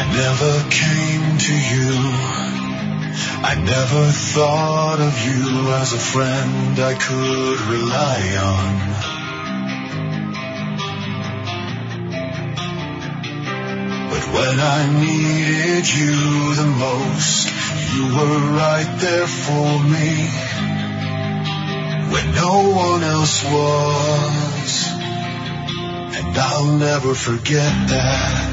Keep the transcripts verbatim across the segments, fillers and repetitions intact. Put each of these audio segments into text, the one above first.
never came to you. I never thought of you as a friend I could rely on. But when I needed you the most, you were right there for me, when no one else was. And I'll never forget that.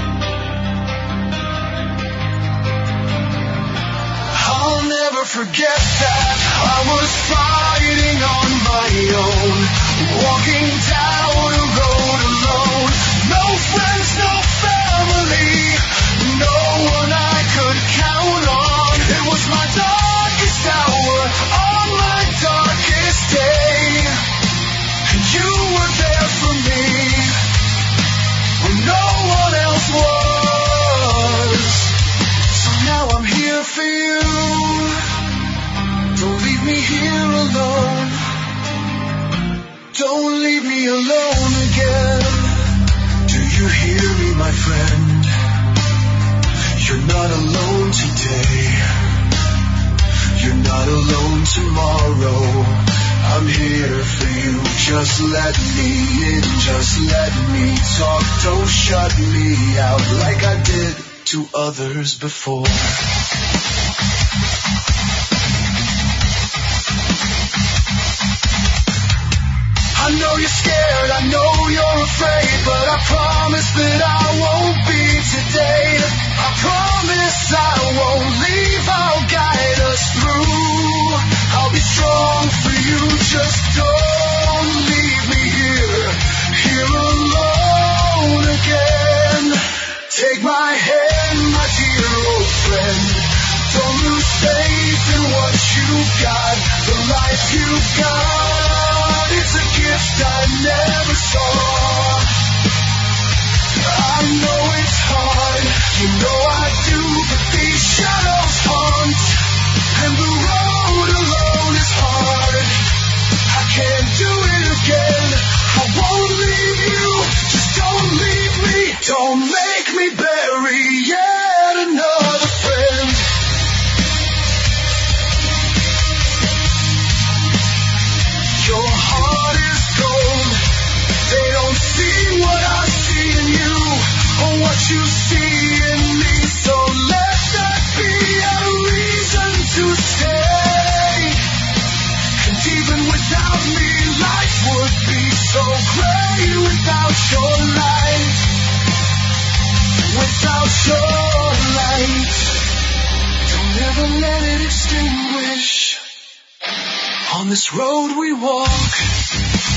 I'll never forget that. I was fighting on my own, walking down a road alone. No friends, no family, no one I could count on. It was my darkest hour, on my darkest day, and you were there for me when no one else was. So now I'm here for you. Don't leave me here alone. Don't leave me alone again. Do you hear me, my friend? You're not alone today. You're not alone tomorrow. I'm here for you. Just let me in. Just let me talk. Don't shut me out like I did to others before. I know you're scared, I know you're afraid, but I promise that I won't be today. I promise I won't leave, I'll guide us through. I'll be strong for you, just don't leave me here, here alone again. Take my hand, my dear old friend. Don't lose faith in what you've got, the life you've got. It's a gift I never saw. I know it's hard, you know I do, but these shadows haunt, and the road alone is hard. I can't do it again, I won't leave you, just don't leave me. Don't make me bury yet another friend. Your heart is gold. They don't see what I see in you, or what you see in me. So let that be a reason to stay. And even without me, life would be so gray without your light. Without your light, don't ever let it extinguish. On this road we walk,